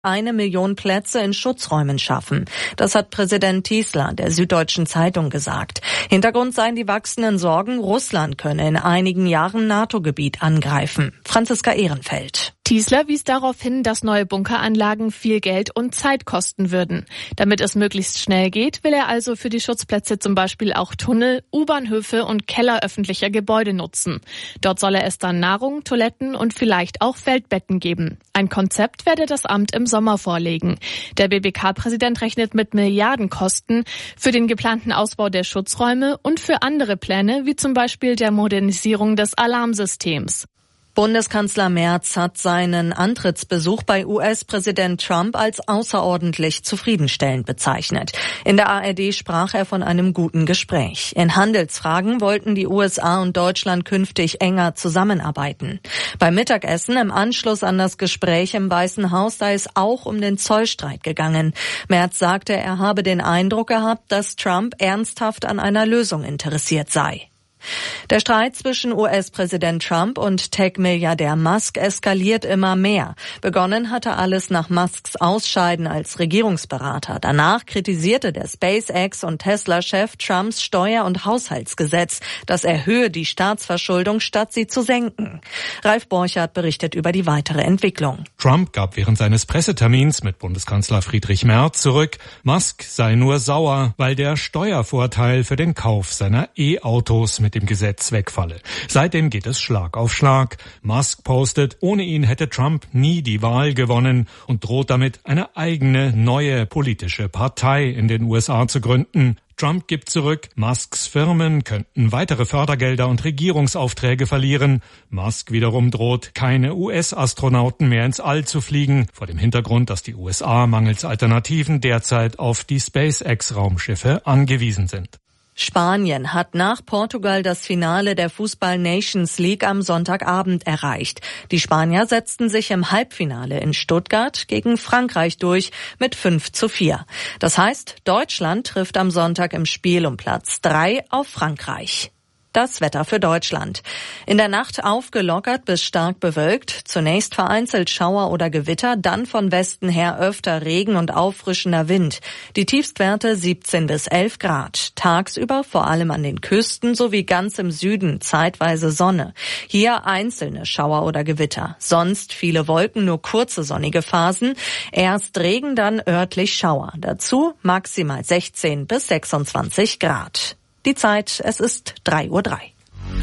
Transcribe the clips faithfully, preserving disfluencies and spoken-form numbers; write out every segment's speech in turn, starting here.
eine Million Plätze in Schutzräumen schaffen. Das hat Präsident Tiesler der Süddeutschen Zeitung gesagt. Hintergrund seien die wachsenden Sorgen, Russland könne in einigen Jahren NATO-Gebiet angreifen. Franziska Ehrenfeld. Tiesler wies darauf hin, dass neue Bunkeranlagen viel Geld und Zeit kosten würden. Damit es möglichst schnell geht, will er also für die Schutzplätze zum Beispiel auch Tunnel, U-Bahnhöfe und Keller öffentlicher Gebäude nutzen. Dort solle es dann Nahrung, Toiletten und vielleicht auch Feldbetten geben. Ein Konzept werde das Amt im Sommer vorlegen. Der B B K-Präsident rechnet mit Milliardenkosten für den geplanten Ausbau der Schutzräume und für andere Pläne, wie zum Beispiel der Modernisierung des Alarmsystems. Bundeskanzler Merz hat seinen Antrittsbesuch bei U S-Präsident Trump als außerordentlich zufriedenstellend bezeichnet. In der A R D sprach er von einem guten Gespräch. In Handelsfragen wollten die U S A und Deutschland künftig enger zusammenarbeiten. Beim Mittagessen im Anschluss an das Gespräch im Weißen Haus sei es auch um den Zollstreit gegangen. Merz sagte, er habe den Eindruck gehabt, dass Trump ernsthaft an einer Lösung interessiert sei. Der Streit zwischen U S-Präsident Trump und Tech-Milliardär Musk eskaliert immer mehr. Begonnen hatte alles nach Musks Ausscheiden als Regierungsberater. Danach kritisierte der SpaceX- und Tesla-Chef Trumps Steuer- und Haushaltsgesetz. Das erhöhe die Staatsverschuldung, statt sie zu senken. Ralf Borchardt berichtet über die weitere Entwicklung. Trump gab während seines Pressetermins mit Bundeskanzler Friedrich Merz zurück, Musk sei nur sauer, weil der Steuervorteil für den Kauf seiner E-Autos mit dem Gesetz wegfalle. Seitdem geht es Schlag auf Schlag. Musk postet, ohne ihn hätte Trump nie die Wahl gewonnen und droht damit, eine eigene, neue politische Partei in den U S A zu gründen. Trump gibt zurück, Musks Firmen könnten weitere Fördergelder und Regierungsaufträge verlieren. Musk wiederum droht, keine U S-Astronauten mehr ins All zu fliegen, vor dem Hintergrund, dass die U S A mangels Alternativen derzeit auf die SpaceX-Raumschiffe angewiesen sind. Spanien hat nach Portugal das Finale der Fußball-Nations League am Sonntagabend erreicht. Die Spanier setzten sich im Halbfinale in Stuttgart gegen Frankreich durch mit fünf zu vier. Das heißt, Deutschland trifft am Sonntag im Spiel um Platz drei auf Frankreich. Das Wetter für Deutschland. In der Nacht aufgelockert bis stark bewölkt. Zunächst vereinzelt Schauer oder Gewitter, dann von Westen her öfter Regen und auffrischender Wind. Die Tiefstwerte siebzehn bis elf Grad. Tagsüber vor allem an den Küsten sowie ganz im Süden zeitweise Sonne. Hier einzelne Schauer oder Gewitter. Sonst viele Wolken, nur kurze sonnige Phasen. Erst Regen, dann örtlich Schauer. Dazu maximal sechzehn bis sechsundzwanzig Grad. Die Zeit, es ist drei Uhr drei.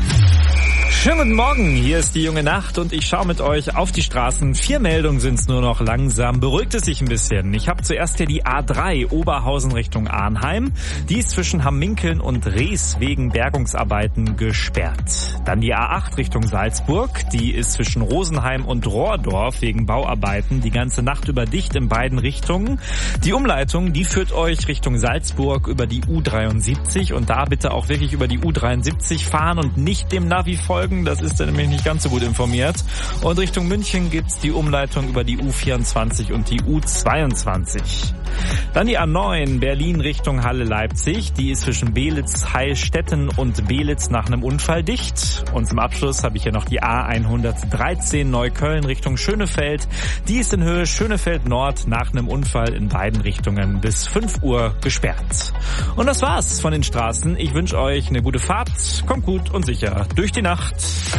Schönen guten Morgen, hier ist die junge Nacht und ich schaue mit euch auf die Straßen. Vier Meldungen sind es nur noch, langsam beruhigt es sich ein bisschen. Ich habe zuerst hier die A drei Oberhausen Richtung Arnheim. Die ist zwischen Hamminkeln und Rees wegen Bergungsarbeiten gesperrt. Dann die A acht Richtung Salzburg. Die ist zwischen Rosenheim und Rohrdorf wegen Bauarbeiten die ganze Nacht über dicht in beiden Richtungen. Die Umleitung, die führt euch Richtung Salzburg über die U dreiundsiebzig und da bitte auch wirklich über die U dreiundsiebzig fahren und nicht dem Navi folgen. Das ist dann nämlich nicht ganz so gut informiert. Und Richtung München gibt's die Umleitung über die U vierundzwanzig und die U zweiundzwanzig. Dann die A neun Berlin Richtung Halle-Leipzig. Die ist zwischen Belitz, Heilstätten und Belitz nach einem Unfall dicht. Und zum Abschluss habe ich hier noch die A hundertdreizehn Neukölln Richtung Schönefeld. Die ist in Höhe Schönefeld Nord nach einem Unfall in beiden Richtungen bis fünf Uhr gesperrt. Und das war's von den Straßen. Ich wünsche euch eine gute Fahrt. Kommt gut und sicher durch die Nacht.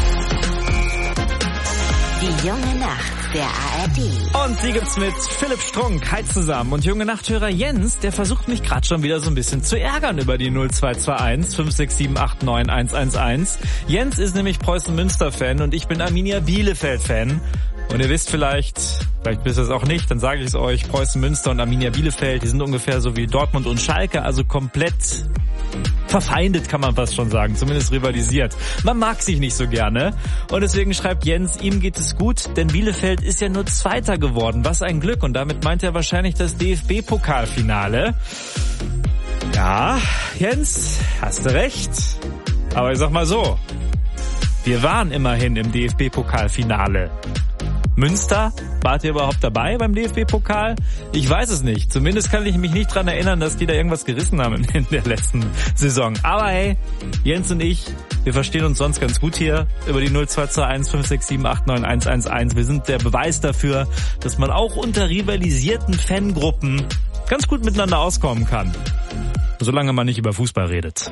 Die junge Nacht der A R D. Und die gibt's mit Philipp Strunk. Hi zusammen. Und junge Nachthörer Jens, der versucht mich gerade schon wieder so ein bisschen zu ärgern über die null zwei zwei eins fünf sechs sieben acht neun eins eins eins. Jens ist nämlich Preußen-Münster-Fan und ich bin Arminia Bielefeld-Fan. Und ihr wisst vielleicht, vielleicht wisst ihr es auch nicht, dann sage ich es euch, Preußen-Münster und Arminia Bielefeld, die sind ungefähr so wie Dortmund und Schalke, also komplett verfeindet, kann man fast schon sagen, zumindest rivalisiert. Man mag sich nicht so gerne und deswegen schreibt Jens, ihm geht es gut, denn Bielefeld ist ja nur Zweiter geworden. Was ein Glück, und damit meint er wahrscheinlich das D F B-Pokalfinale. Ja, Jens, hast du recht, aber ich sag mal so, wir waren immerhin im D F B-Pokalfinale. Münster, wart ihr überhaupt dabei beim D F B-Pokal? Ich weiß es nicht. Zumindest kann ich mich nicht dran erinnern, dass die da irgendwas gerissen haben in der letzten Saison. Aber hey, Jens und ich, wir verstehen uns sonst ganz gut hier über die null zwei zwei eins fünf sechs sieben acht neun eins eins eins. Wir sind der Beweis dafür, dass man auch unter rivalisierten Fangruppen ganz gut miteinander auskommen kann. Solange man nicht über Fußball redet.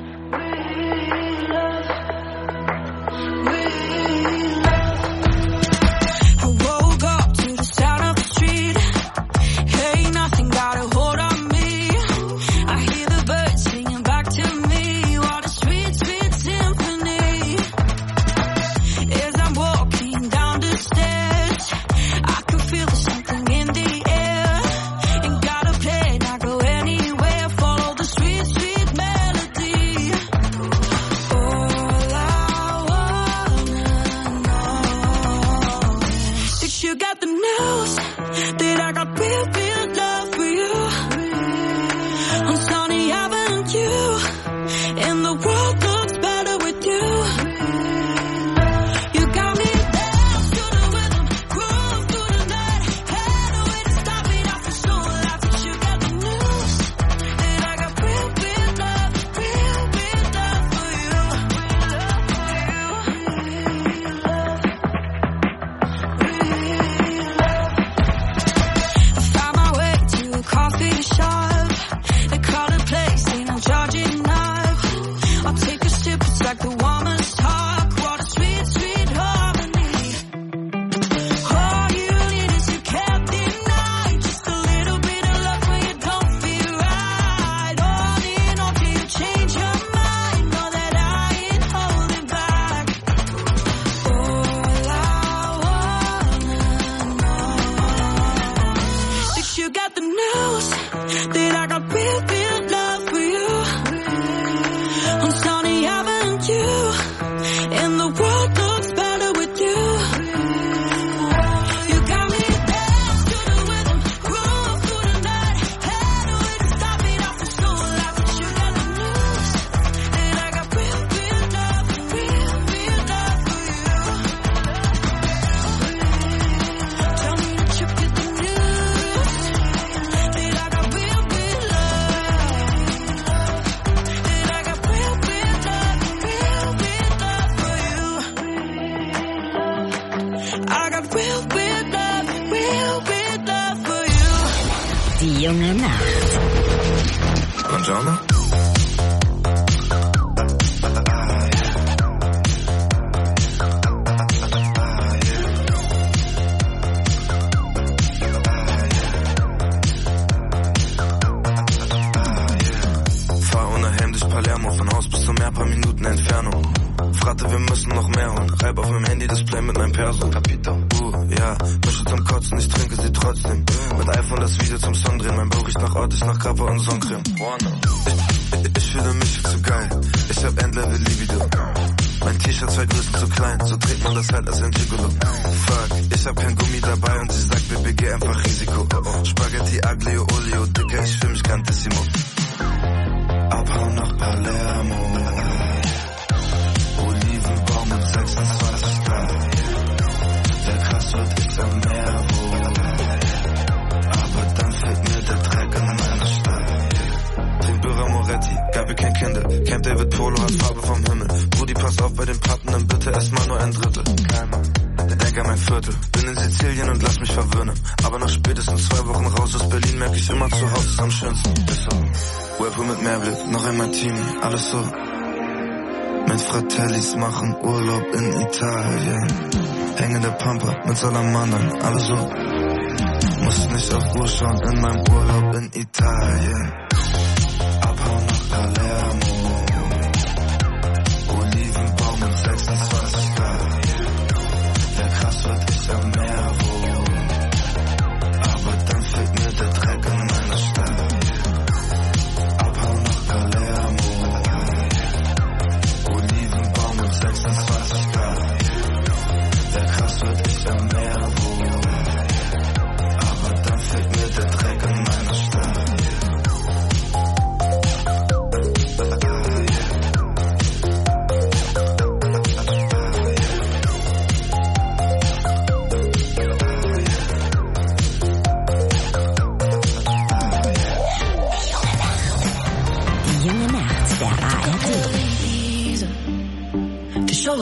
Die junge Nacht. Buongiorno. Fahr ohne Helm durch Palermo, von Haus bis zum Meer, paar Minuten Entfernung. Fragte, wir müssen noch mehr holen. Reib auf meinem Handy-Display mit meinem Perso. Capito. Uh, ja, Mische zum Kotzen, ich trinke sie trotzdem. Mit iPhone das Video zum Song drehen. Mein Bauch riecht nach Ort, ich nach Kappa und Sonnencreme. Ich, ich, ich fühle mich viel zu geil. Ich hab Endlevel Libido. Mein T-Shirt zwei Größen zu klein. So trägt man das halt als ein Gigolo. Fuck, ich hab kein Gummi dabei und sie sagt, B B G einfach Risiko. Spaghetti, Aglio, Olio, Dicker, ich fühl mich grandissimo. Abhauen nach Palermo. Olivenbaum und sechsundzwanzig Grad. Der krass wird ich am Meer wohl. Aber dann fällt mir der Dreck in meiner Stadt. Trimbura Moretti, Gabi kein Kinder. Camp David Polo hat Farbe vom Himmel. Brudi, pass auf bei den Pappen, dann bitte erstmal nur ein Drittel. Denk an mein Viertel. Bin in Sizilien und lass mich verwöhnen. Aber nach spätestens zwei Wochen raus aus Berlin merk ich immer, zu Hause ist am schönsten. Ist so. Rapper mit Mehrblick, noch ein Martini, alles so. Mit Fratellis machen Urlaub in Italien. Hängende Pampa mit Salamandern, alles so. Muss nicht auf Uhr schauen in meinem Urlaub in Italien. Abhauen nach Palermo. Olivenbaum und sechsundzwanzig Grad. Der krass wird ich am Meer wohl. Aber dann fällt mir der Dreck in meiner Stadt. Abhauen nach Palermo. Olivenbaum und sechsundzwanzig Grad. Der krass wird ich am Meer wohl. Aber dann fällt mir der Dreck in meiner Stadt.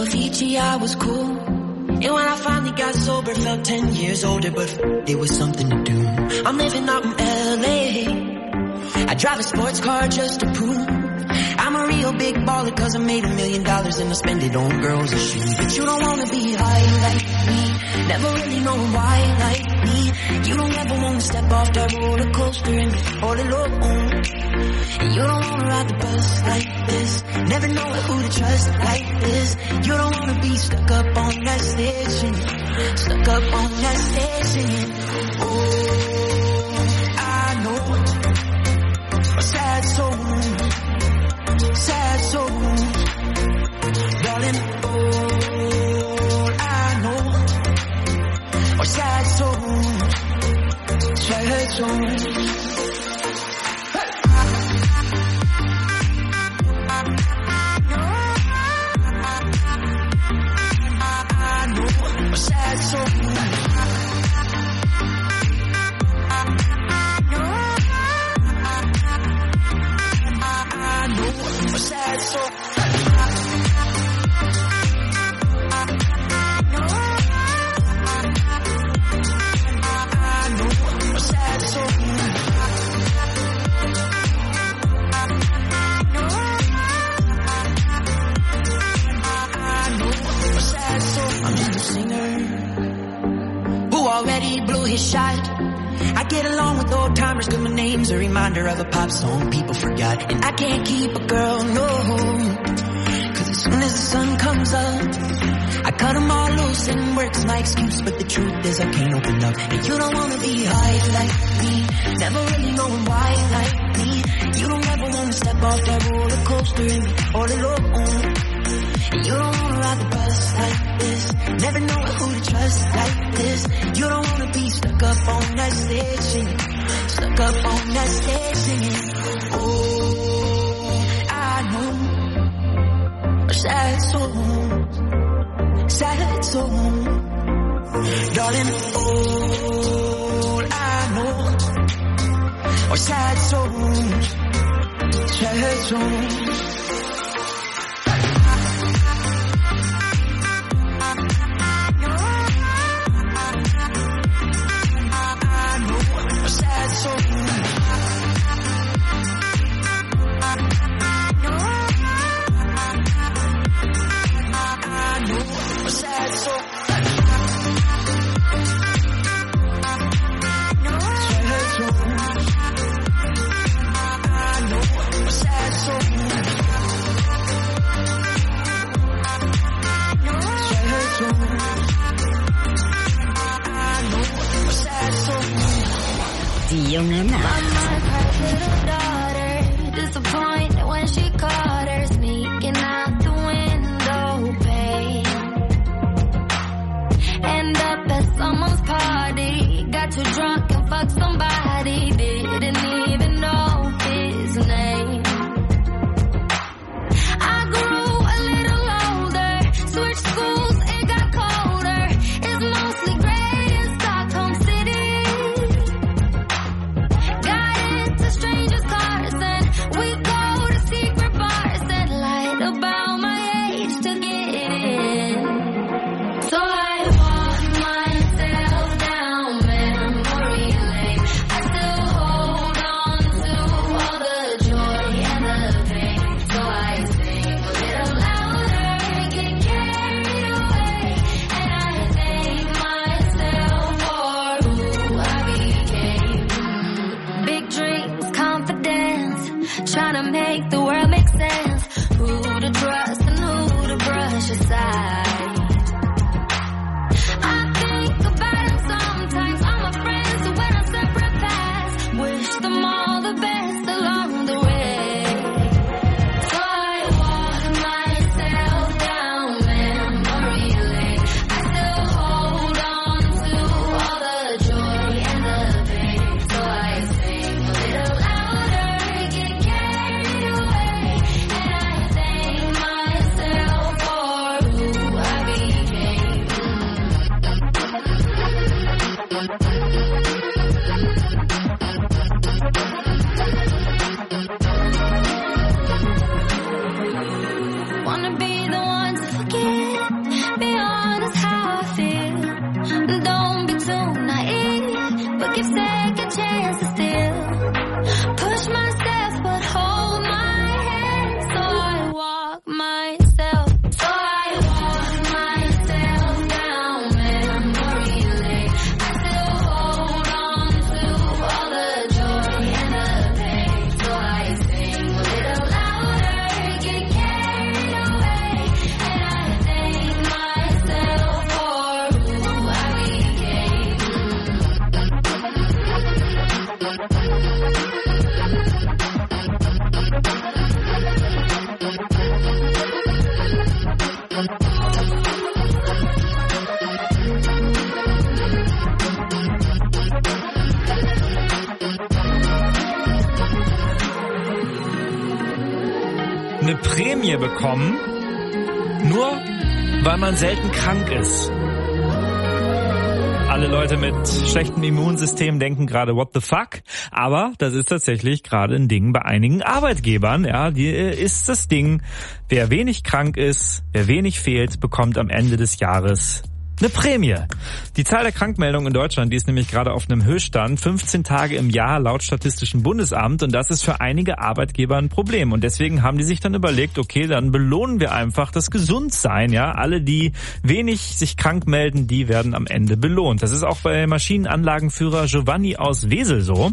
Avicii, I was cool. And when I finally got sober, felt ten years older, but it was something to do. I'm living out in L A. I drive a sports car just to prove I'm a real big baller, cause I made a million dollars and I spend it on girls and shoes. But you don't wanna be high like me, never really know why like me. You don't ever wanna step off that roller coaster and be all alone. And you don't wanna ride the bus like this, never know who to trust like this. You don't wanna be stuck up on that stage singing, stuck up on that stage singing. Oh, I know a sad soul, sad soul, darling. All I know are sad souls, sad souls. Sad soul. I know a sad soul. I know a sad soul. I know a sad soul. I'm just a singer already blew his shot. I get along with old timers, cause my name's a reminder of a pop song people forgot. And I can't keep a girl, no, cause as soon as the sun comes up, I cut them all loose and work's my excuse. But the truth is I can't open up. And you don't wanna be high like me, never really knowing why like me. You don't ever wanna step off that roller coaster and be all alone. And you don't wanna ride the bus like this, never know who to trust like this. You don't wanna be stuck up on that stage singing, stuck up on that stage singing. Oh, I know a sad soul, sad soul, darling. All I know are sad souls, sad souls. Die junge Nacht. Away. Eine Prämie bekommen, nur weil man selten krank ist. Alle Leute mit schlechtem Immunsystem denken gerade, what the fuck? Aber das ist tatsächlich gerade ein Ding bei einigen Arbeitgebern. Ja, die ist das Ding, wer wenig krank ist, wer wenig fehlt, bekommt am Ende des Jahres eine Prämie. Die Zahl der Krankmeldungen in Deutschland, die ist nämlich gerade auf einem Höchststand, fünfzehn Tage im Jahr laut Statistischem Bundesamt, und das ist für einige Arbeitgeber ein Problem. Und deswegen haben die sich dann überlegt, okay, dann belohnen wir einfach das Gesundsein, ja. Alle, die wenig sich krank melden, die werden am Ende belohnt. Das ist auch bei Maschinenanlagenführer Giovanni aus Wesel so.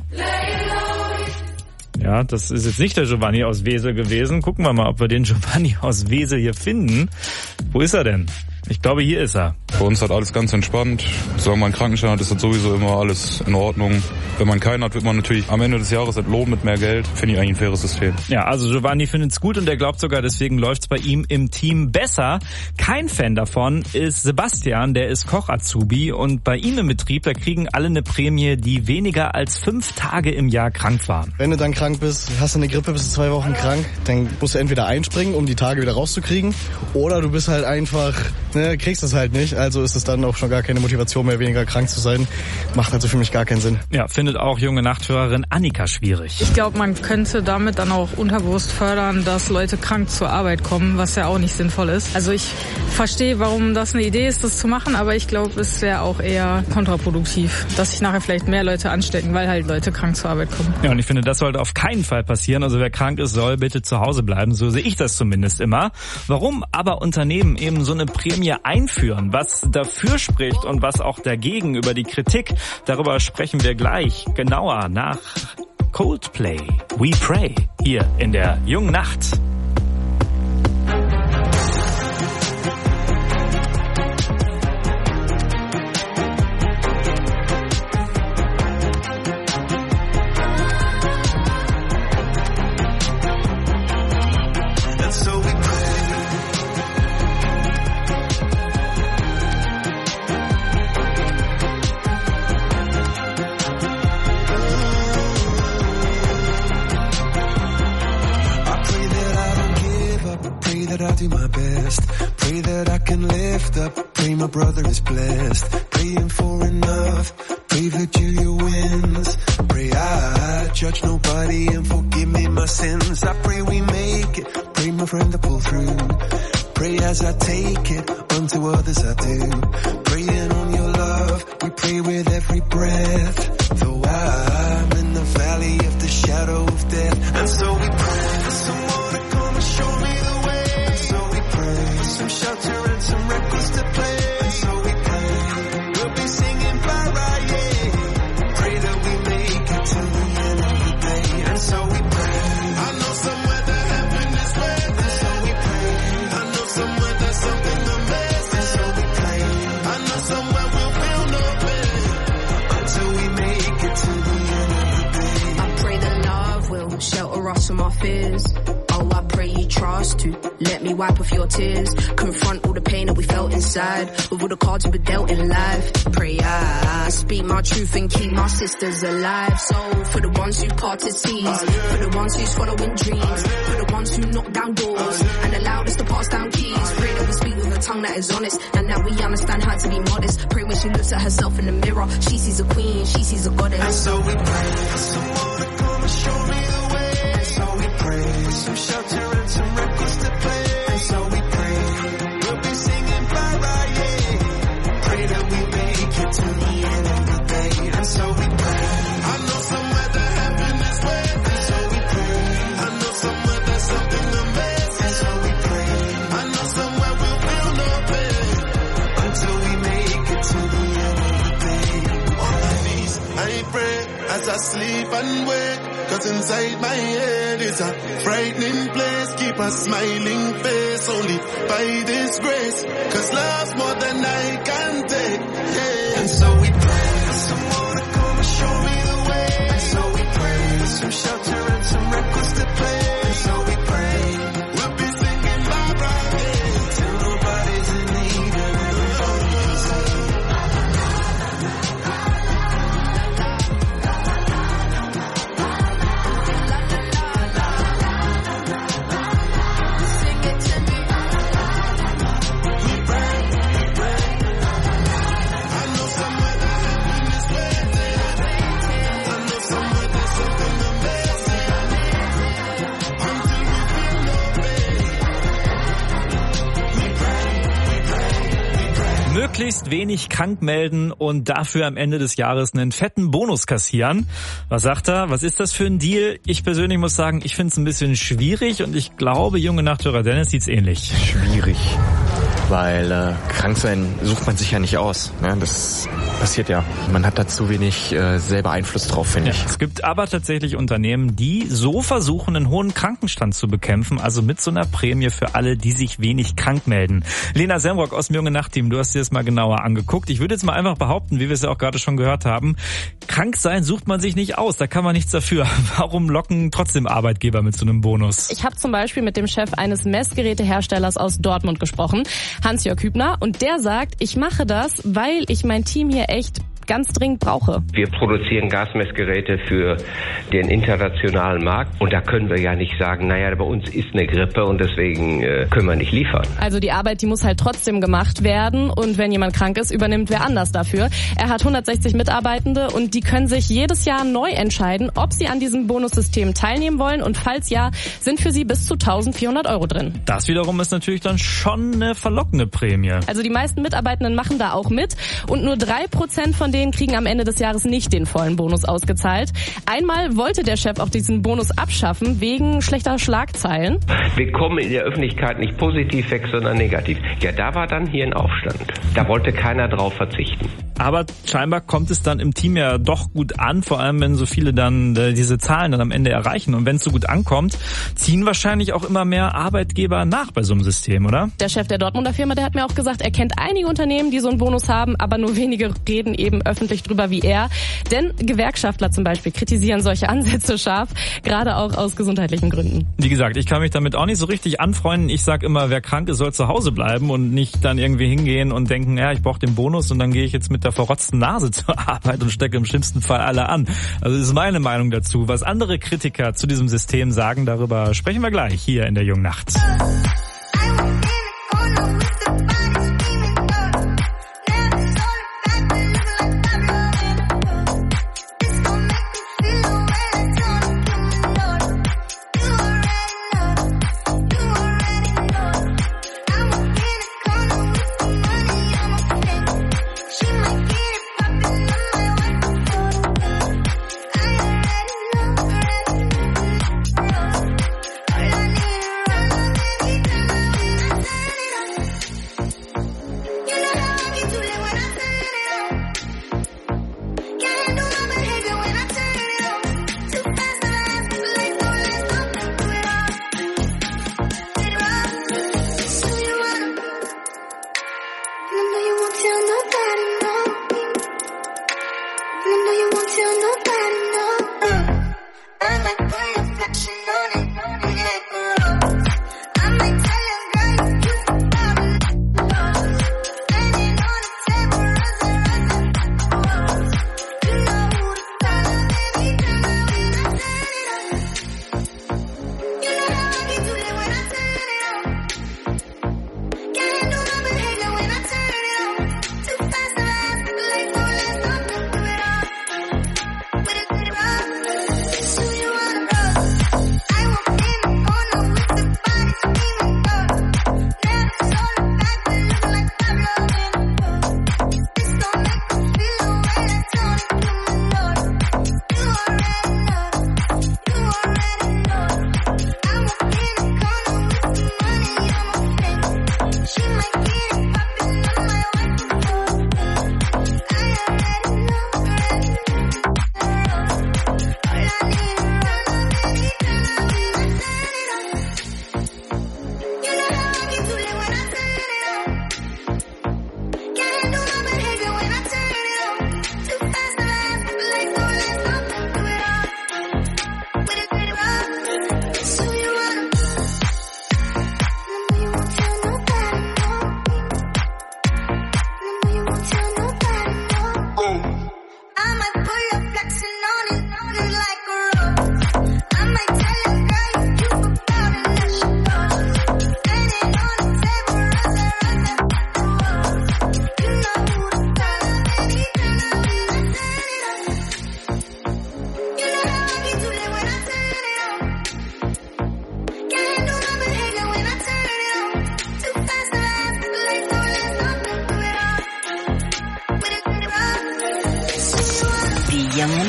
Ja, das ist jetzt nicht der Giovanni aus Wesel gewesen. Gucken wir mal, ob wir den Giovanni aus Wesel hier finden. Wo ist er denn? Ich glaube, hier ist er. Bei uns hat alles ganz entspannt. Solange man einen Krankenschein hat, ist das sowieso immer alles in Ordnung. Wenn man keinen hat, wird man natürlich am Ende des Jahres entlohnt mit mehr Geld. Finde ich eigentlich ein faires System. Ja, also Giovanni findet es gut und er glaubt sogar, deswegen läuft es bei ihm im Team besser. Kein Fan davon ist Sebastian, der ist Koch-Azubi, und bei ihm im Betrieb, da kriegen alle eine Prämie, die weniger als fünf Tage im Jahr krank waren. Wenn du dann krank bist, hast du eine Grippe, bist du zwei Wochen krank, dann musst du entweder einspringen, um die Tage wieder rauszukriegen, oder du bist halt einfach, ne, kriegst es halt nicht. Also ist es dann auch schon gar keine Motivation mehr, weniger krank zu sein. Macht also für mich gar keinen Sinn. Ja, findet auch junge Nachthörerin Annika schwierig. Ich glaube, man könnte damit dann auch unterbewusst fördern, dass Leute krank zur Arbeit kommen, was ja auch nicht sinnvoll ist. Also ich verstehe, warum das eine Idee ist, das zu machen, aber ich glaube, es wäre auch eher kontraproduktiv, dass sich nachher vielleicht mehr Leute anstecken, weil halt Leute krank zur Arbeit kommen. Ja, und ich finde, das sollte auf keinen Fall passieren. Also wer krank ist, soll bitte zu Hause bleiben. So sehe ich das zumindest immer. Warum aber Unternehmen eben so eine Prämie einführen, was dafür spricht und was auch dagegen, über die Kritik, darüber sprechen wir gleich genauer nach Coldplay, We Pray, hier in der Jungen Nacht. Do my best, pray that I can lift up, pray my brother is blessed, praying for enough, pray that Julia wins, pray I judge nobody and forgive me my sins, I pray we make it, pray my friend to pull through, pray as I take it, unto others I do, praying on your love, we pray with every breath, though I'm in the valley of the shadow of death, and so we pray for someone to come and show me the way. Some shelter and some records to play. And so we pray, we'll be singing para, yeah. Pray that we make it to the end of the day. And so we pray, I know somewhere that heaven is waiting. And so we pray, I know somewhere there's something amazing. And so we pray, I know somewhere we'll feel no pain until we make it to the end of the day. I pray that love will shelter us from our fears. Oh, I pray you trust to let me wipe off your tears. Confront all the pain that we felt inside with all the cards we were dealt in life. Pray I speak my truth and keep my sisters alive. So for the ones who parted seas, for the ones who's following dreams, for the ones who knock down doors and allowed us to pass down keys. Pray that we speak with a tongue that is honest and that we understand how to be modest. Pray when she looks at herself in the mirror, she sees a queen, she sees a goddess. And so we pray for someone to come and show me the way. And so we pray some shelter and some records to play. And so we pray we'll be singing para, yeah. Pray that we make it to the end of the day. And so we pray, I know somewhere that heaven is waiting. And so we pray, I know somewhere there's something amazing. And so we pray, I know somewhere we'll feel no pain until we make it to the end of the day. On my knees I pray as I sleep and wake. Cause inside my head is a frightening place. Keep a smiling face only by this grace. Cause love's more than I can take, yeah. And so we pray for someone to come and show me the way. And so Möglichst wenig krank melden und dafür am Ende des Jahres einen fetten Bonus kassieren. Was sagt er? Was ist das für ein Deal? Ich persönlich muss sagen, ich finde es ein bisschen schwierig und ich glaube, junge Nachthörer Dennis sieht's ähnlich. Schwierig, weil äh, krank sein sucht man sich ja nicht aus. Ne? Das passiert ja. Man hat da zu wenig äh, selber Einfluss drauf, finde ja, ich. Es gibt aber tatsächlich Unternehmen, die so versuchen, einen hohen Krankenstand zu bekämpfen, also mit so einer Prämie für alle, die sich wenig krank melden. Lena Semrock aus dem Junge Nacht-Team, du hast dir das mal genauer angeguckt. Ich würde jetzt mal einfach behaupten, wie wir es ja auch gerade schon gehört haben, krank sein sucht man sich nicht aus, da kann man nichts dafür. Warum locken trotzdem Arbeitgeber mit so einem Bonus? Ich habe zum Beispiel mit dem Chef eines Messgeräteherstellers aus Dortmund gesprochen, Hans-Jörg Hübner, und der sagt, ich mache das, weil ich mein Team hier echt ganz dringend brauche. Wir produzieren Gasmessgeräte für den internationalen Markt und da können wir ja nicht sagen, naja, bei uns ist eine Grippe und deswegen äh, können wir nicht liefern. Also die Arbeit, die muss halt trotzdem gemacht werden und wenn jemand krank ist, übernimmt wer anders dafür. Er hat hundertsechzig Mitarbeitende und die können sich jedes Jahr neu entscheiden, ob sie an diesem Bonussystem teilnehmen wollen und falls ja, sind für sie bis zu eintausendvierhundert Euro drin. Das wiederum ist natürlich dann schon eine verlockende Prämie. Also die meisten Mitarbeitenden machen da auch mit und nur drei Prozent von denen kriegen am Ende des Jahres nicht den vollen Bonus ausgezahlt. Einmal wollte der Chef auch diesen Bonus abschaffen, wegen schlechter Schlagzeilen. Wir kommen in der Öffentlichkeit nicht positiv weg, sondern negativ. Ja, da war dann hier ein Aufstand. Da wollte keiner drauf verzichten. Aber scheinbar kommt es dann im Team ja doch gut an, vor allem wenn so viele dann äh, diese Zahlen dann am Ende erreichen. Und wenn es so gut ankommt, ziehen wahrscheinlich auch immer mehr Arbeitgeber nach bei so einem System, oder? Der Chef der Dortmunder Firma, der hat mir auch gesagt, er kennt einige Unternehmen, die so einen Bonus haben, aber nur wenige reden eben öffentlich drüber wie er. Denn Gewerkschaftler zum Beispiel kritisieren solche Ansätze scharf, gerade auch aus gesundheitlichen Gründen. Wie gesagt, ich kann mich damit auch nicht so richtig anfreunden. Ich sag immer, wer krank ist, soll zu Hause bleiben und nicht dann irgendwie hingehen und denken, ja, ich brauche den Bonus und dann gehe ich jetzt mit der verrotzten Nase zur Arbeit und stecke im schlimmsten Fall alle an. Also das ist meine Meinung dazu. Was andere Kritiker zu diesem System sagen, darüber sprechen wir gleich hier in der Jungen Nacht.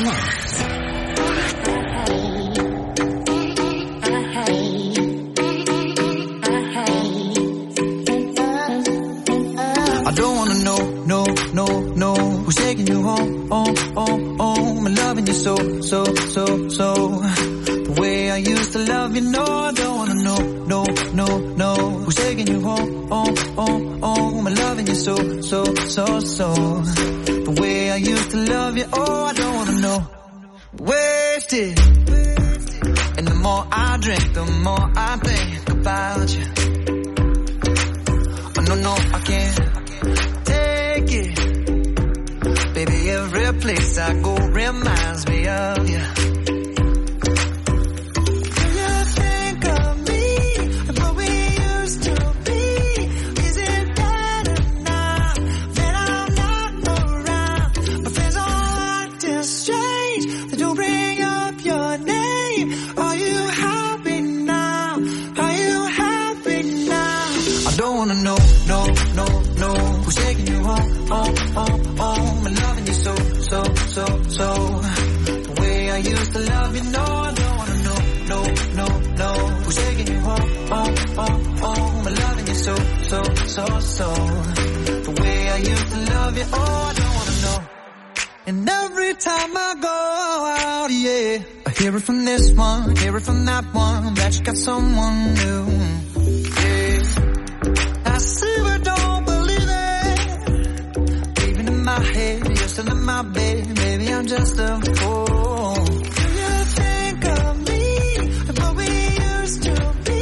Nacht. I don't wanna know, no, no, no, who's taking you home, home, home, home, and loving you so, so, so, so, the way I used to love you. No, I don't wanna know, no, no, no, who's taking you home, home, home, home, and loving you so, so, so, so, the way I used to love you. Oh, I don't wanna know. Wasted, and the more I drink, the more I think about you. Oh no, no, I can't take it. Baby, every place I go reminds me of you. So, so, the way I used to love you, oh, I don't wanna know. And every time I go out, yeah, I hear it from this one, hear it from that one, that you got someone new, yeah. I see but don't believe it, even in my head, you're still in my bed, maybe I'm just a fool. Do you think of me, what we used to be?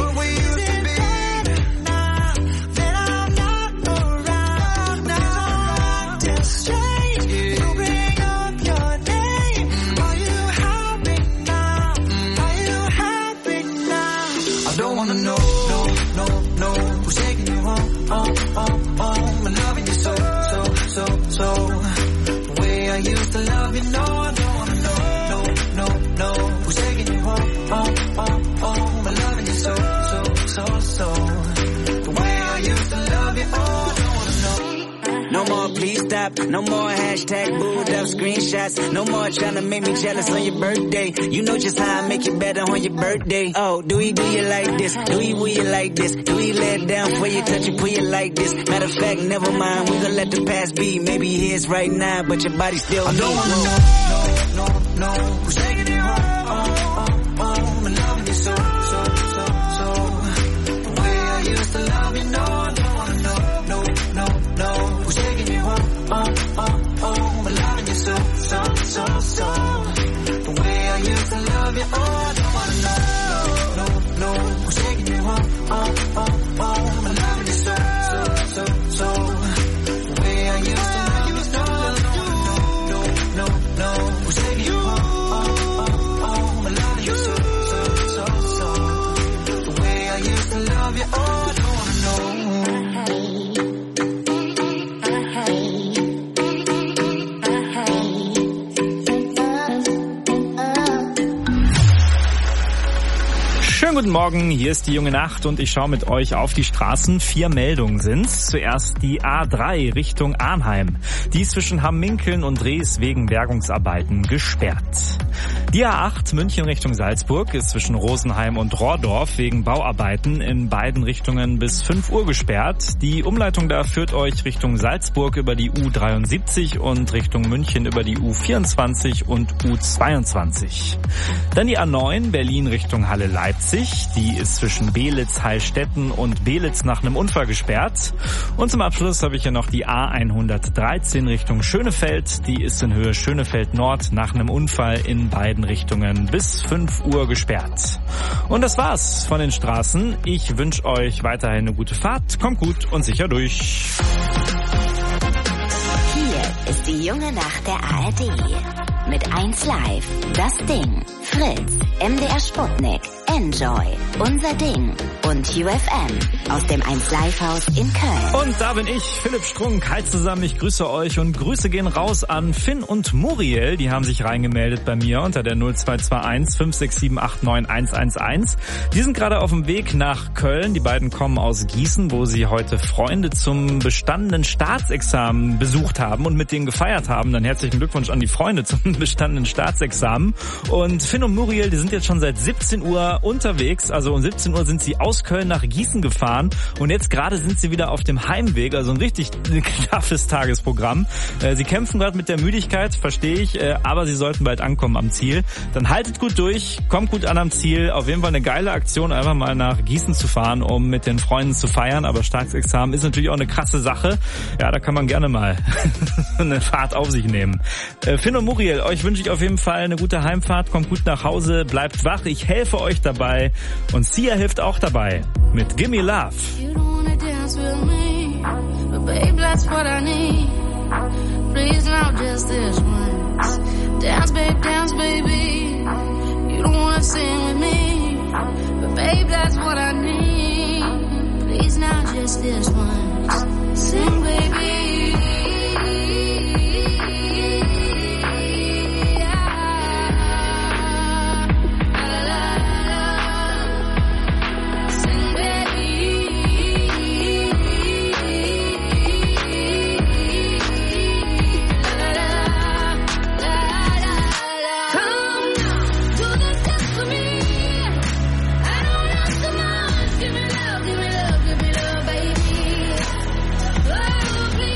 No more hashtag booed up screenshots. No more trying to make me jealous on your birthday. You know just how I make you better on your birthday. Oh, do we do you like this? Do we will you like this? Do we let it down for you, touch you, pull you like this? Matter of fact, never mind, we gon' let the past be. Maybe here's right now, but your body still I don't wanna know, no, no, no, who's taking you home, home, home, and loving you so, so, so, so. The way I used to love you, no, I don't wanna know, no, no, no, who's taking you home. Oh, oh, oh, I'm loving you so, so, so, so. The way I used to love you, oh, I don't wanna know, no, no, no, who's taking you home, oh, oh, oh, I'm loving you so, so, so, so. The way I used to love you, no, no, no, no, no, who's taking you home, oh, oh, oh, I'm loving you so, so, so, so. The way I used to love you, oh, I don't wanna know. Schönen guten Morgen, hier ist die junge Nacht und ich schaue mit euch auf die Straßen. Vier Meldungen sind's. Zuerst die A drei Richtung Arnheim. Die ist zwischen Hamminkeln und Drees wegen Bergungsarbeiten gesperrt. Die A acht München Richtung Salzburg ist zwischen Rosenheim und Rohrdorf wegen Bauarbeiten in beiden Richtungen bis fünf Uhr gesperrt. Die Umleitung da führt euch Richtung Salzburg über die U dreiundsiebzig und Richtung München über die U vierundzwanzig und U zweiundzwanzig. Dann die A neun Berlin Richtung Halle-Leipzig. Die ist zwischen Belitz, Heilstätten und Belitz nach einem Unfall gesperrt. Und zum Abschluss habe ich hier noch die A hundertdreizehn Richtung Schönefeld. Die ist in Höhe Schönefeld Nord nach einem Unfall in beiden Richtungen bis fünf Uhr gesperrt. Und das war's von den Straßen. Ich wünsche euch weiterhin eine gute Fahrt. Kommt gut und sicher durch. Hier ist die junge Nacht der A R D. Mit eins Live, das Ding, Fritz, M D R Sputnik, Enjoy, unser Ding und U F M aus dem eins Live Haus in Köln. Und da bin ich, Philipp Strunk. Hi zusammen, ich grüße euch und Grüße gehen raus an Finn und Muriel. Die haben sich reingemeldet bei mir unter der null zwei zwei eins fünf sechs sieben acht neun eins eins eins. Die sind gerade auf dem Weg nach Köln. Die beiden kommen aus Gießen, wo sie heute Freunde zum bestandenen Staatsexamen besucht haben und mit denen gefeiert haben. Dann herzlichen Glückwunsch an die Freunde zum bestandenen Staatsexamen. Und Finn und Muriel, die sind jetzt schon seit siebzehn Uhr unterwegs. Also um siebzehn Uhr sind sie aus Köln nach Gießen gefahren und jetzt gerade sind sie wieder auf dem Heimweg, also ein richtig klaffes Tagesprogramm. Sie kämpfen gerade mit der Müdigkeit, verstehe ich, aber sie sollten bald ankommen am Ziel. Dann haltet gut durch, kommt gut an am Ziel. Auf jeden Fall eine geile Aktion, einfach mal nach Gießen zu fahren, um mit den Freunden zu feiern, aber Staatsexamen ist natürlich auch eine krasse Sache. Ja, da kann man gerne mal eine Fahrt auf sich nehmen. Finn und Muriel, euch wünsche ich auf jeden Fall eine gute Heimfahrt, kommt gut nach Hause, bleibt wach, ich helfe euch dabei und Sia hilft auch dabei mit Gimme Love. You don't wanna dance with me, but babe, that's what I need. Please now just this once. Dance, babe, dance, baby. You don't wanna sing with me, but babe, that's what I need. Please now just this once. Sing, baby. Give me love, give me love, baby. Oh, please.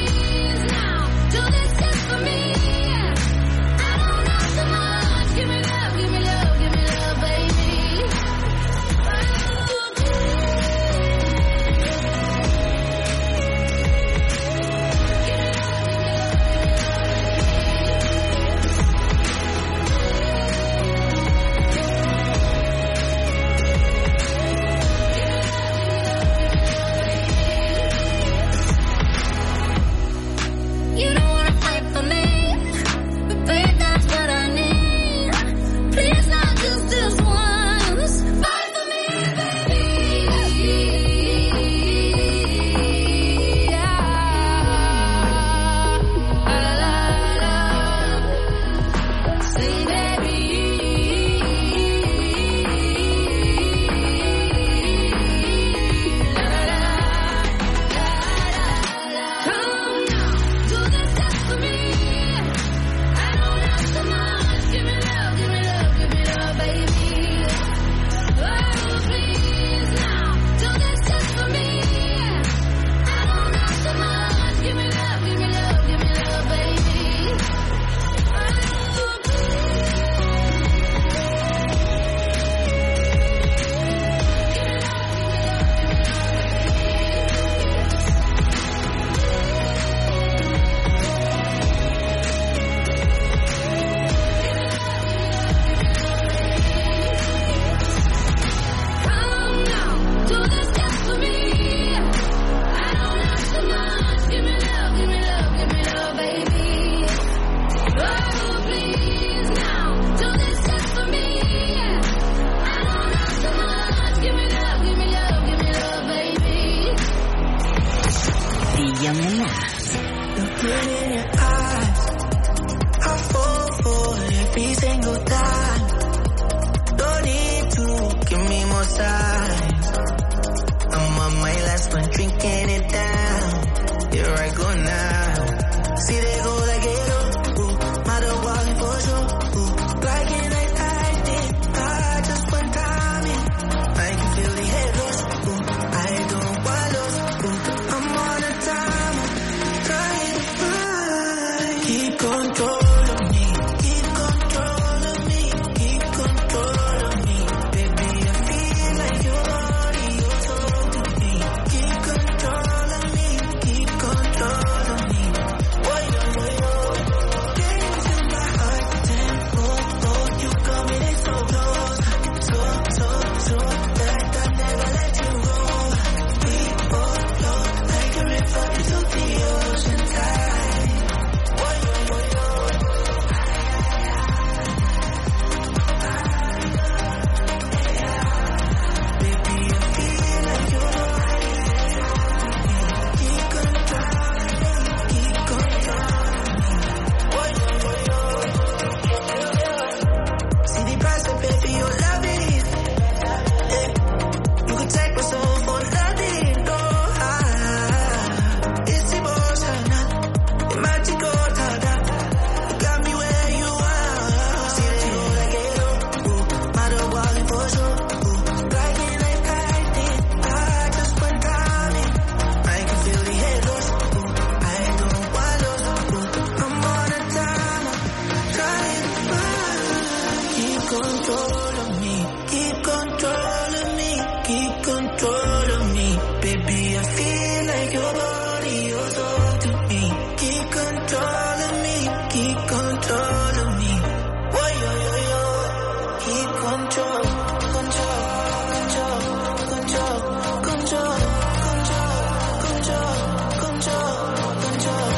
control of me, keep control of me, keep control of me. Baby, I feel like your body, your soul to me. Keep control of me, keep control of me. Why, yo, yo, yo, keep control, control, control, control, control, control, control, control, control,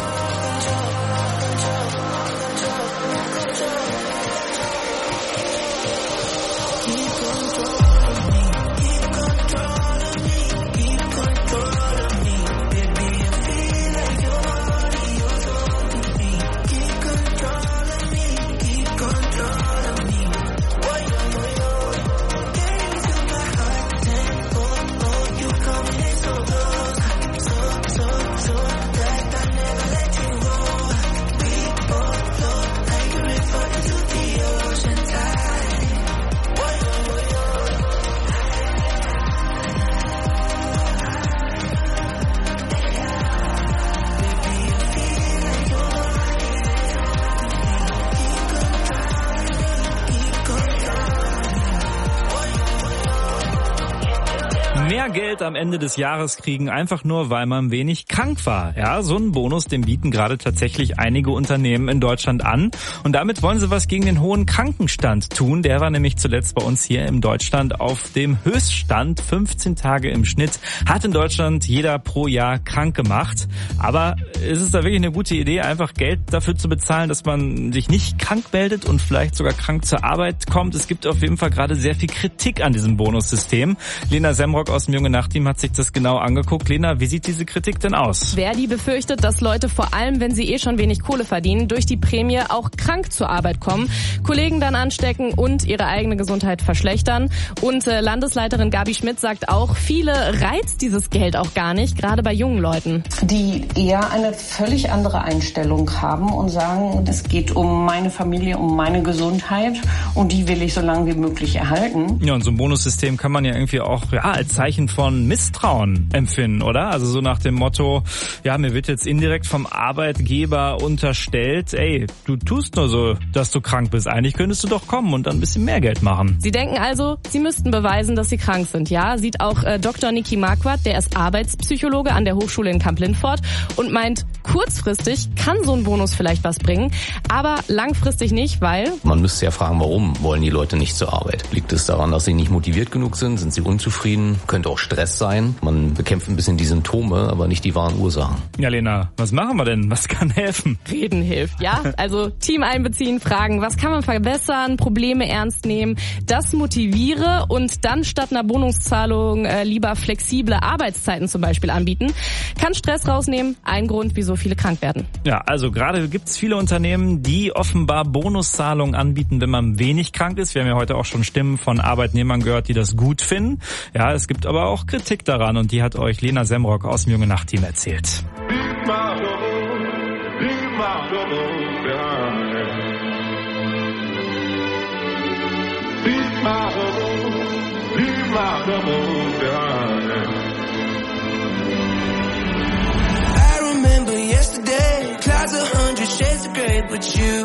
Mehr Geld am Ende des Jahres kriegen, einfach nur, weil man wenig krank war. Ja, so einen Bonus, den bieten gerade tatsächlich einige Unternehmen in Deutschland an. Und damit wollen sie was gegen den hohen Krankenstand tun. Der war nämlich zuletzt bei uns hier in Deutschland auf dem Höchststand. fünfzehn Tage im Schnitt hat in Deutschland jeder pro Jahr krank gemacht. Aber ist es da wirklich eine gute Idee, einfach Geld dafür zu bezahlen, dass man sich nicht krank meldet und vielleicht sogar krank zur Arbeit kommt? Es gibt auf jeden Fall gerade sehr viel Kritik an diesem Bonussystem. Lena Semrock aus dem Junge Nacht-Team hat sich das genau angeguckt. Lena, wie sieht diese Kritik denn aus? Verdi befürchtet, dass Leute vor allem, wenn sie eh schon wenig Kohle verdienen, durch die Prämie auch krank zur Arbeit kommen, Kollegen dann anstecken und ihre eigene Gesundheit verschlechtern. Und äh, Landesleiterin Gabi Schmidt sagt auch, viele reizt dieses Geld auch gar nicht, gerade bei jungen Leuten. Die eher eine völlig andere Einstellung haben und sagen, es geht um meine Familie, um meine Gesundheit und die will ich so lange wie möglich erhalten. Ja, und so ein Bonussystem kann man ja irgendwie auch ja, als Zeichen von Misstrauen empfinden, oder? Also so nach dem Motto, ja, mir wird jetzt indirekt vom Arbeitgeber unterstellt, ey, du tust nur so, dass du krank bist. Eigentlich könntest du doch kommen und dann ein bisschen mehr Geld machen. Sie denken also, sie müssten beweisen, dass sie krank sind. Ja, sieht auch äh, Doktor Niki Marquardt, der ist Arbeitspsychologe an der Hochschule in Kamp-Lindfort und meint, kurzfristig kann so ein Bonus vielleicht was bringen, aber langfristig nicht, weil... Man müsste ja fragen, warum wollen die Leute nicht zur Arbeit? Liegt es daran, dass sie nicht motiviert genug sind? Sind sie unzufrieden? Könnte auch Stress sein. Man bekämpft ein bisschen die Symptome, aber nicht die wahren Ursachen. Ja, Lena, was machen wir denn? Was kann helfen? Reden hilft, ja. Also Team einbeziehen, fragen, was kann man verbessern, Probleme ernst nehmen, das motiviere und dann statt einer Bonuszahlung äh, lieber flexible Arbeitszeiten zum Beispiel anbieten. Kann Stress rausnehmen, ein Grund, wieso viele krank werden. Ja, also gerade gibt es viele Unternehmen, die offenbar Bonuszahlungen anbieten, wenn man wenig krank ist. Wir haben ja heute auch schon Stimmen von Arbeitnehmern gehört, die das gut finden. Ja, es gibt aber auch Kritik daran und die hat euch Lena Semrock aus dem Junge Nacht-Team erzählt. I remember yesterday, clouds a hundred shades of grey, but you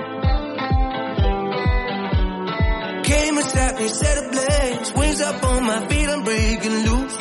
came and sat me, set ablaze, wings up on my feet, I'm breaking loose.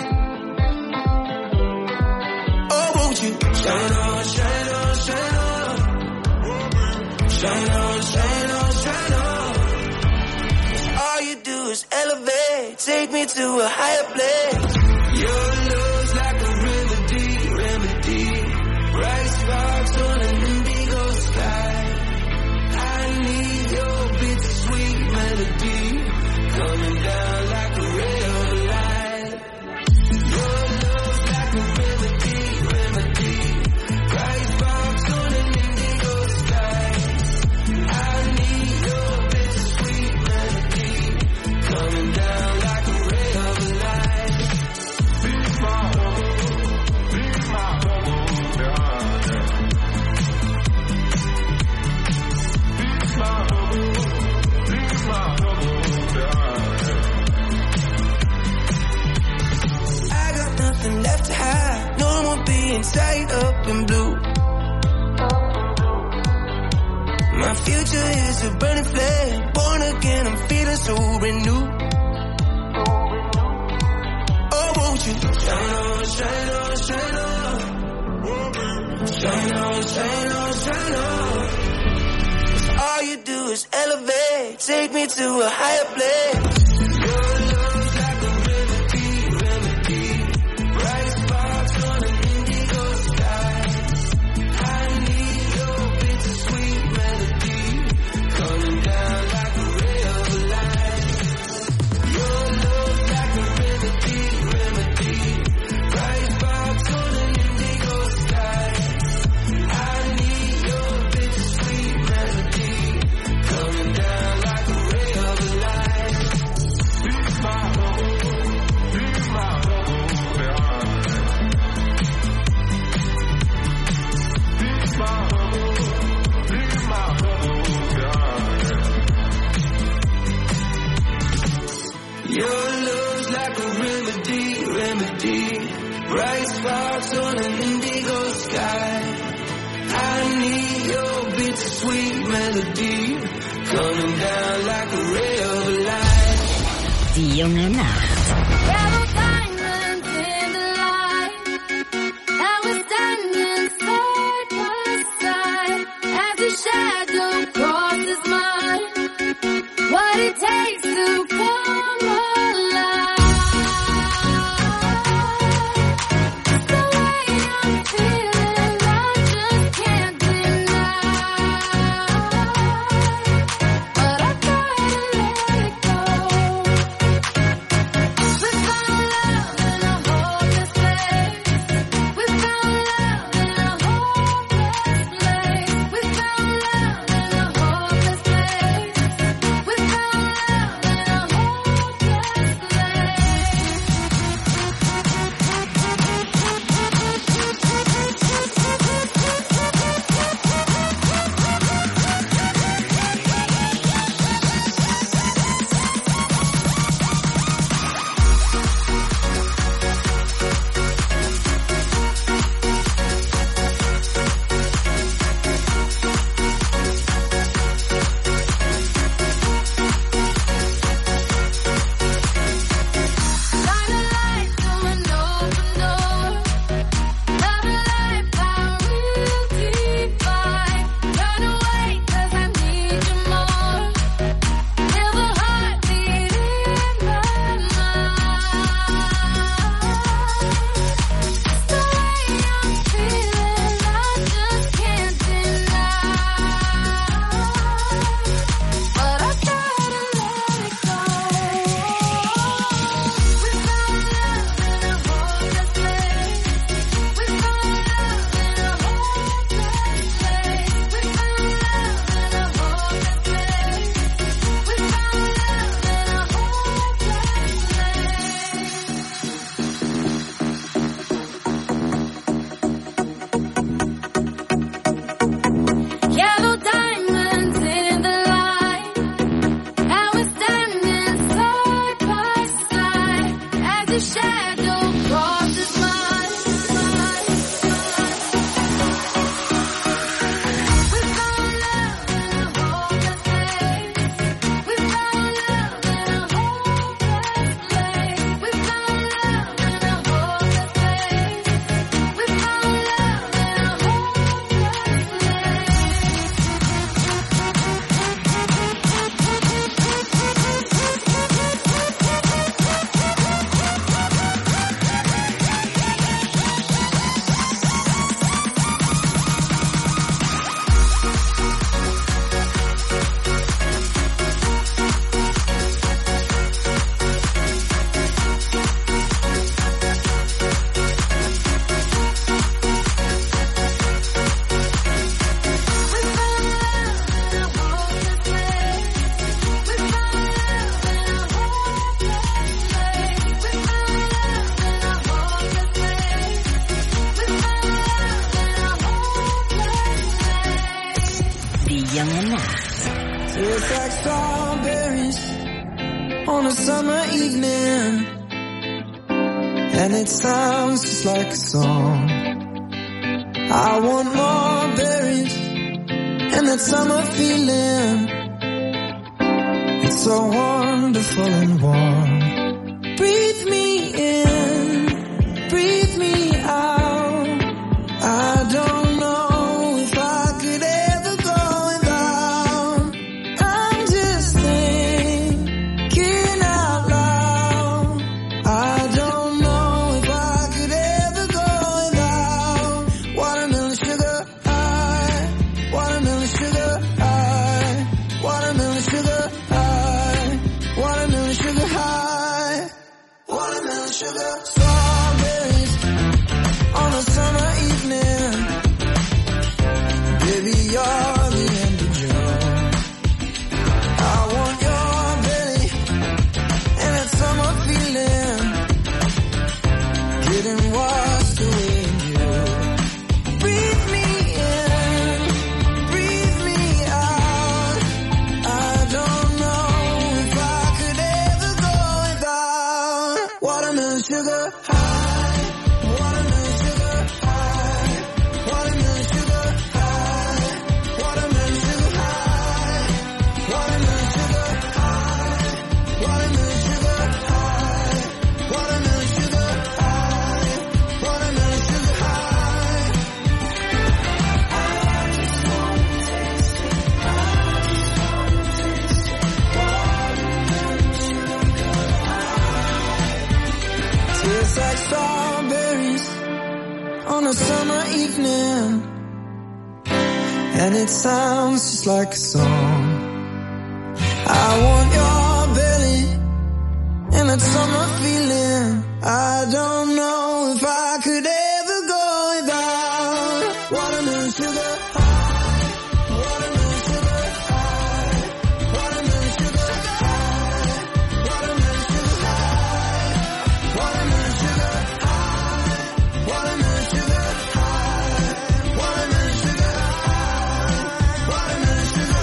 Oh, won't you shine on, shine on, shine on, shine on, shine on, shine on. 'Cause all you do is elevate, take me to a higher place. Your love's like a remedy, remedy. Bright sparks on an indigo sky. I need your bittersweet melody coming down like a ray of light. Your love's like a remedy, remedy. Bright sparks on an indigo sky. I need your bittersweet melody coming down like a ray of light. Be my hope, be my hope, darling. Be my hope, be my hope, darling. I got nothing left to hide, no more being tied up in blue. My future is a burning flame, born again, I'm feeling so brand new. Oh, won't you shine on, shine on, shine on. Shine on, shine on, shine on. 'Cause all you do is elevate, take me to a higher place. Your love's like a remedy, remedy. Bright sparks on an indigo sky. I need your bittersweet melody, coming down like a ray of light. Your love's like a remedy, remedy. Bright sparks on an indigo sky. I need your bittersweet melody, coming down like a ray of light. Be my hope, be my hope, yeah. Be my hope, be my hope, yeah. Your love's like a remedy, remedy. Bright sparks on an indigo sky. I need your bittersweet melody, coming down like a ray of light. Die junge Nacht. Yellow diamonds in the light. And we're standing side by side as your shadow crosses mine. What it takes to come alive. It's the way I'm feeling, I just can't deny. But I gotta let it go. We found love in a hopeless place. We found love in a hopeless place. We found love in a hopeless place. We found love in a Yellow diamonds in the light, and we're standing side by side as your shadow crosses mine. We found love in a hopeless place. We found love in a hopeless place. We found love in a hopeless place. We found love in a hopeless place. Die junge Nacht. Tastes like strawberries on a summer evening, and it sounds just like a song. I want more berries and that summer feeling. It's so wonderful and warm. Breathe me in, breathe me out. I don't know if I could ever go without. I'm just thinking out loud. I don't know if I could ever go without. Watermelon sugar high, watermelon sugar high, watermelon sugar high, watermelon sugar high, watermelon sugar. Strawberries on a summer evening. Baby, you're the end of June. I want your belly and that summer feeling, getting washed away in you. Breathe me in, breathe me out. I don't know if I could ever go without. Watermelon sugar high, watermelon sugar high, watermelon sugar high, watermelon sugar high, watermelon sugar high, watermelon sugar high, watermelon sugar high, watermelon sugar high. Tastes like strawberries on a summer evening, and it sounds just like a song. I want your belly and that summer feeling. I don't know if I could ever go without. Watermelon sugar high, watermelon sugar high, watermelon sugar high, watermelon sugar high, watermelon sugar high, watermelon sugar high, watermelon sugar high, watermelon sugar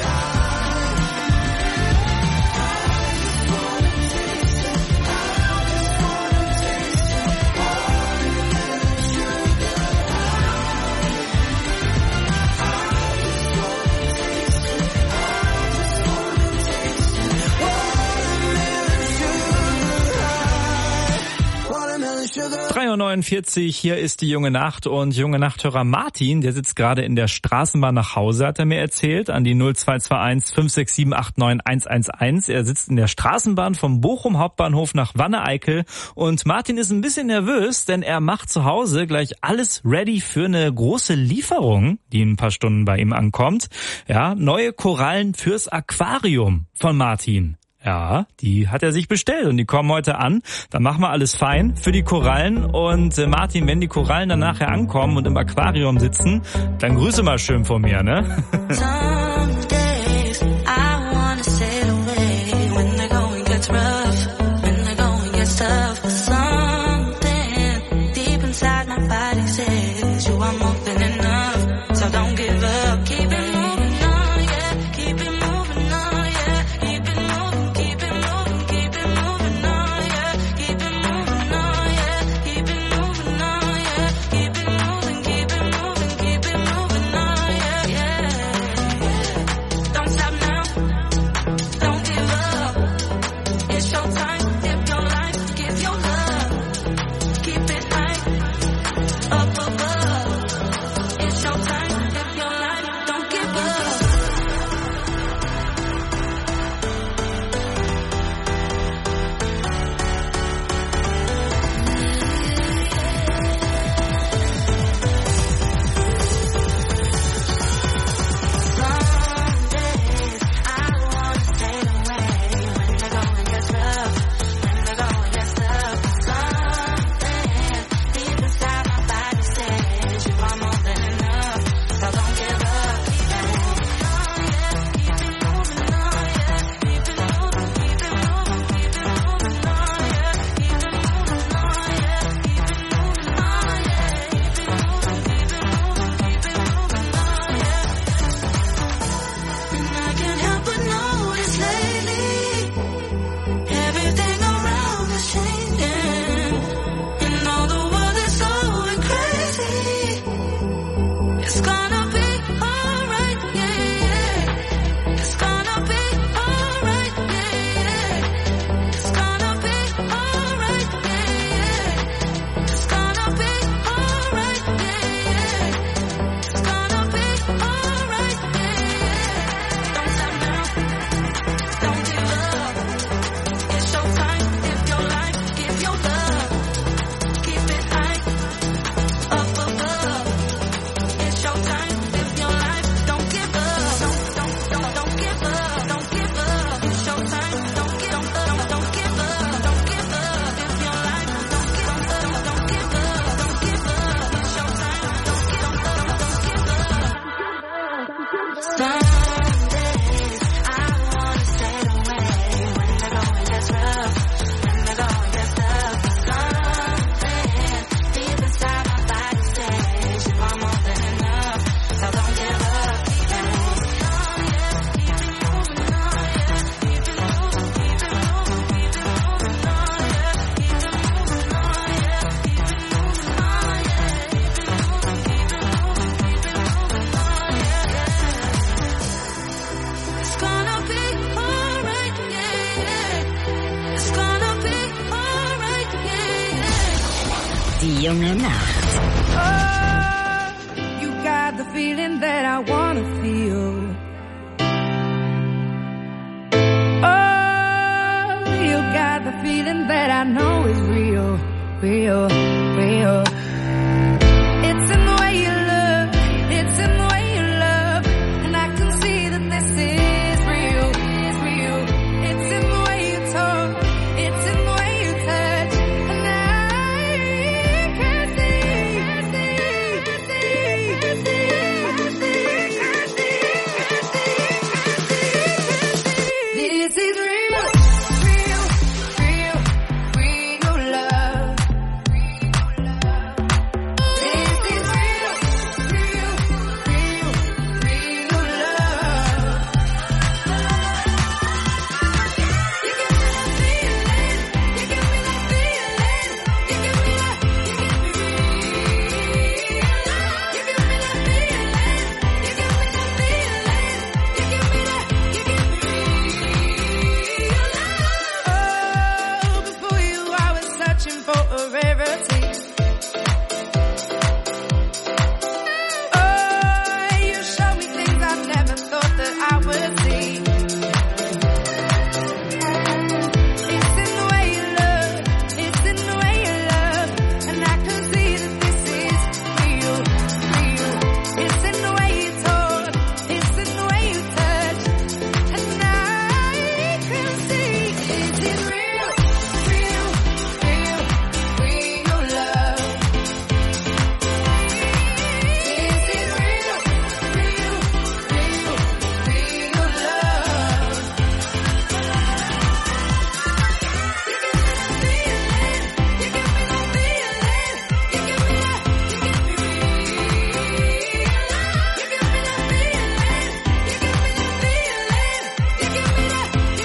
drei Uhr neunundvierzig, hier ist die Junge Nacht und Junge Nachthörer Martin, der sitzt gerade in der Straßenbahn nach Hause, hat er mir erzählt, an die null zwei zwei eins fünf sechs sieben acht neun eins eins eins. Er sitzt in der Straßenbahn vom Bochum Hauptbahnhof nach Wanne-Eickel und Martin ist ein bisschen nervös, denn er macht zu Hause gleich alles ready für eine große Lieferung, die in ein paar Stunden bei ihm ankommt. Ja, neue Korallen fürs Aquarium von Martin. Ja, die hat er sich bestellt und die kommen heute an. Dann machen wir alles fein für die Korallen. Und äh, Martin, wenn die Korallen dann nachher ankommen und im Aquarium sitzen, dann grüße mal schön von mir, ne? Die junge Nacht. Oh, you got the feeling that I wanna feel. Oh, you got the feeling that I know is real, real, real. It's in the way you look, it's in the way you love, and I can see that this is real, it's real. It's in the way you talk, it's in the way you touch, and I can see, can see, can see, can see, can see, can see, can see. This is real, real, real, real love. This is real, real, real, real love. You give me that feeling, you give me that feeling, you give me that, you give me that feeling, you give me that feeling, you give me that, you give me oh, before you I was searching for a rarity. Oh, you show me things I never thought that I would see. It's in the way you look, it's in the way you love, and I can see that this is real, real. It's in the way you talk, it's in the way you touch, and I can see this is real, real, real, real love. This is real, real, real, real love. You give me that feeling, you give me that feeling, you give me that, you give me that feeling, you give me that feeling, you give me that, you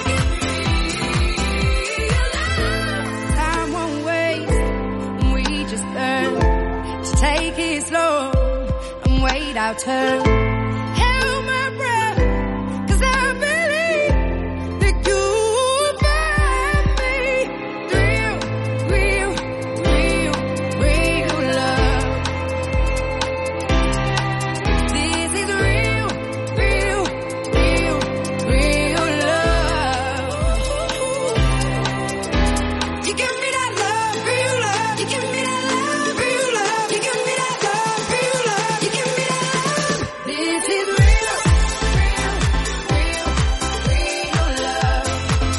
give me time won't wait, and we just learn to take it slow and wait our turn. Hold my breath, 'cause I believe that you'll find me. Real, real, real, real love. This is real, real, real, real love. You give me that love, real love. You give me that love, real love. You give me that love, real love. You give me that love. This is real, real, real, real love.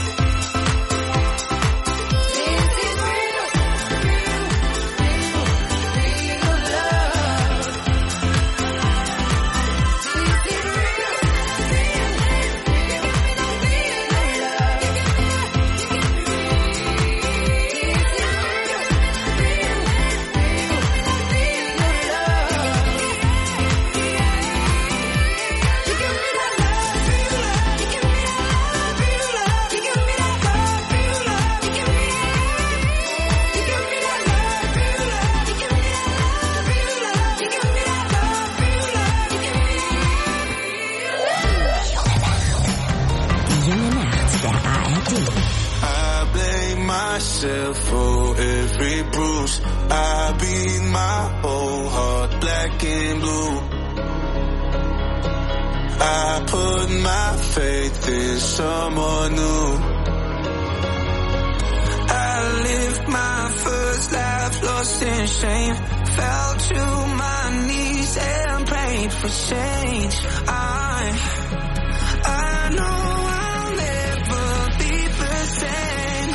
This is real, real, real, real love. This is real, Die junge Nacht der A R D. I blame myself for every bruise. I beat my whole heart black and blue. I put my faith in someone new. I lived my first life lost in shame. Fell to my knees and prayed for change. I, I know I'll never be the same.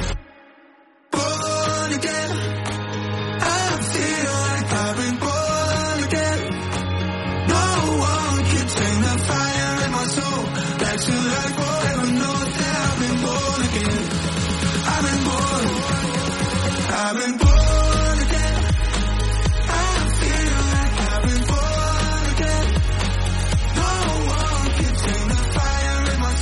Born again, I feel like I've been born again. No one can tame the fire in my soul. Back to life forever knows that I've been born again. I've been born, I've been born again. I feel like I've been born again. No one can tame the fire in my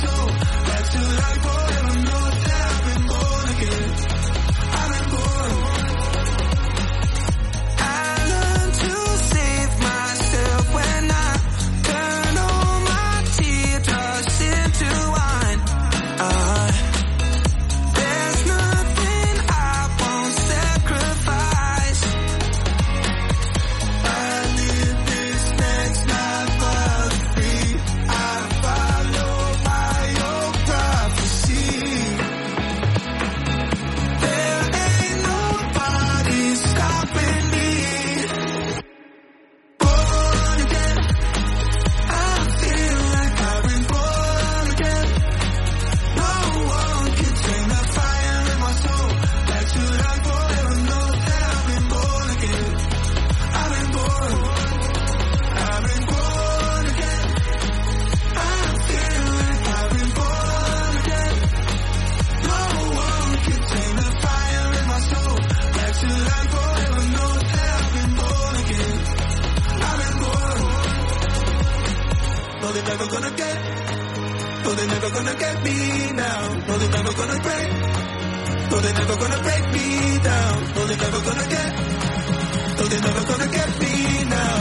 No, they're never gonna break me down. No, they're never gonna get. No, they're never gonna get me now.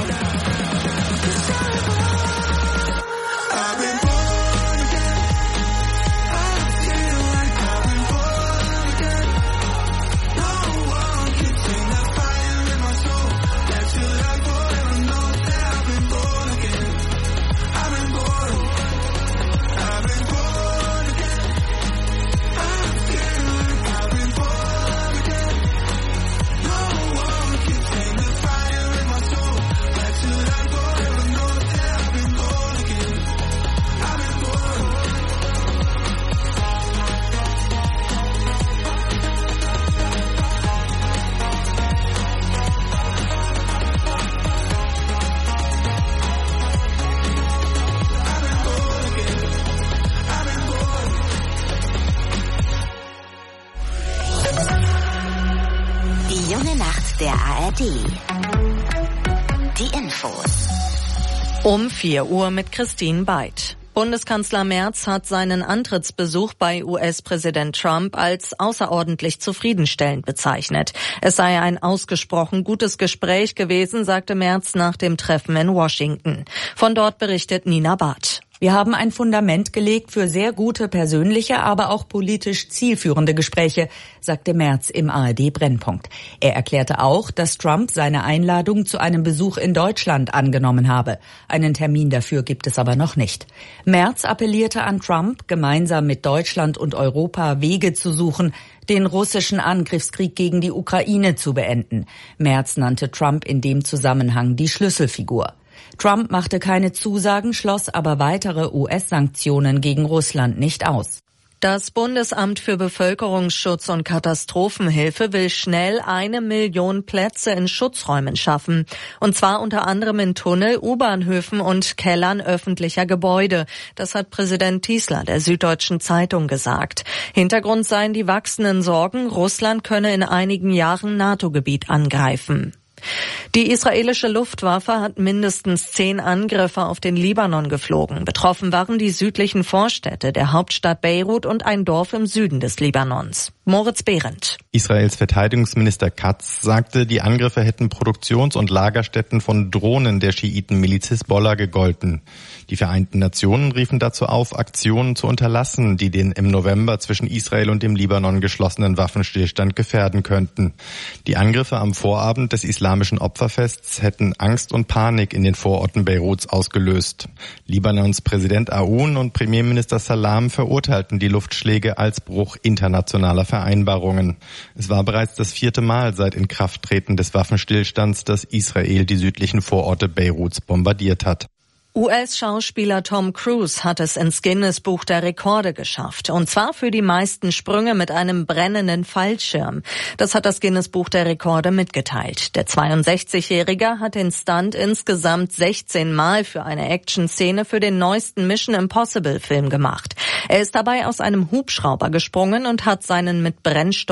I've been born again. I feel like I've been born again. No one can tame the fire in my soul. That you like forever knows that I've been born again. I've been born. I've been born again. I feel like I've been born again. No one can tame the fire in my soul. That you like forever knows that I've been born again. I've been born. Die junge Nacht der A R D. Die Infos. Um vier Uhr mit Christine Beid. Bundeskanzler Merz hat seinen Antrittsbesuch bei U S-Präsident Trump als außerordentlich zufriedenstellend bezeichnet. Es sei ein ausgesprochen gutes Gespräch gewesen, sagte Merz nach dem Treffen in Washington. Von dort berichtet Nina Barth. Wir haben ein Fundament gelegt für sehr gute persönliche, aber auch politisch zielführende Gespräche, sagte Merz im A R D-Brennpunkt. Er erklärte auch, dass Trump seine Einladung zu einem Besuch in Deutschland angenommen habe. Einen Termin dafür gibt es aber noch nicht. Merz appellierte an Trump, gemeinsam mit Deutschland und Europa Wege zu suchen, den russischen Angriffskrieg gegen die Ukraine zu beenden. Merz nannte Trump in dem Zusammenhang die Schlüsselfigur. Trump machte keine Zusagen, schloss aber weitere U S-Sanktionen gegen Russland nicht aus. Das Bundesamt für Bevölkerungsschutz und Katastrophenhilfe will schnell eine Million Plätze in Schutzräumen schaffen. Und zwar unter anderem in Tunnel, U-Bahnhöfen und Kellern öffentlicher Gebäude. Das hat Präsident Tiesler der Süddeutschen Zeitung gesagt. Hintergrund seien die wachsenden Sorgen, Russland könne in einigen Jahren NATO-Gebiet angreifen. Die israelische Luftwaffe hat mindestens zehn Angriffe auf den Libanon geflogen. Betroffen waren die südlichen Vorstädte der Hauptstadt Beirut und ein Dorf im Süden des Libanons. Moritz Behrendt. Israels Verteidigungsminister Katz sagte, die Angriffe hätten Produktions- und Lagerstätten von Drohnen der Schiitenmiliz Hisbollah gegolten. Die Vereinten Nationen riefen dazu auf, Aktionen zu unterlassen, die den im November zwischen Israel und dem Libanon geschlossenen Waffenstillstand gefährden könnten. Die Angriffe am Vorabend des islamischen Opferfests hätten Angst und Panik in den Vororten Beiruts ausgelöst. Libanons Präsident Aoun und Premierminister Salam verurteilten die Luftschläge als Bruch internationaler Vereinbarungen. Es war bereits das vierte Mal seit Inkrafttreten des Waffenstillstands, dass Israel die südlichen Vororte Beiruts bombardiert hat. U S-Schauspieler Tom Cruise hat es ins Guinness-Buch der Rekorde geschafft. Und zwar für die meisten Sprünge mit einem brennenden Fallschirm. Das hat das Guinness-Buch der Rekorde mitgeteilt. Der zweiundsechzigjährige hat den Stunt insgesamt sechzehn Mal für eine Action-Szene für den neuesten Mission Impossible-Film gemacht. Er ist dabei aus einem Hubschrauber gesprungen und hat seinen mit Brennstoff